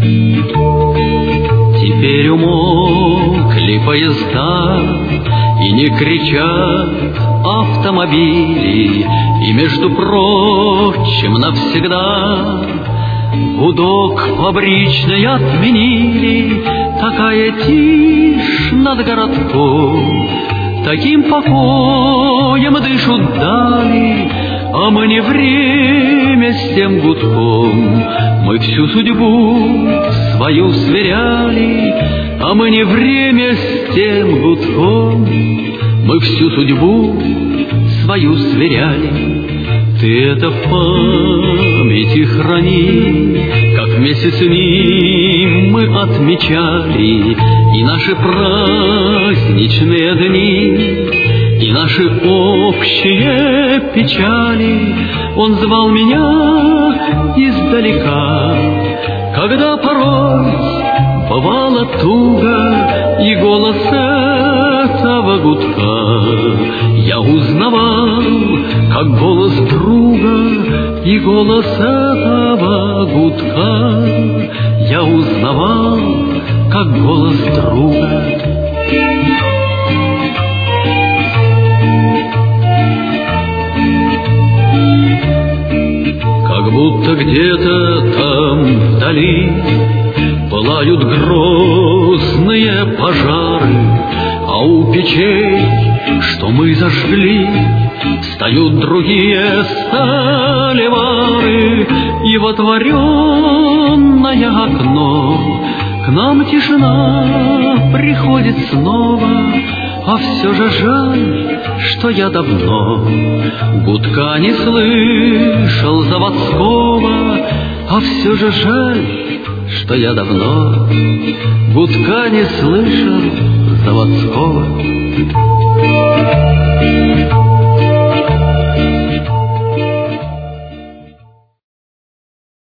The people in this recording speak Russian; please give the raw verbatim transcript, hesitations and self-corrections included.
Теперь умолкли поезда, и не кричат автомобили, и, между прочим, навсегда гудок фабричный отменили. Такая тишь над городком, таким покоем дышат дали, а мы не время с тем гудком. Мы всю судьбу свою сверяли, а мы не время с тем гудком. Мы всю судьбу свою сверяли. Ты это в памяти храни, как вместе с ним мы отмечали и наши праздничные дни, и наши общие печали. Он звал меня издалека, когда порой бывало туго, и голос этого гудка я узнавал, как голос друга, и голос этого гудка я узнавал, как голос друга. Как будто где-то там вдали пылают грозные пожары, а у печей, что мы зажгли, встают другие сталевары, и в отворенное окно к нам тишина приходит снова. А все же жаль, что я давно гудка не слышал заводского. А все же жаль, что я давно гудка не слышал заводского.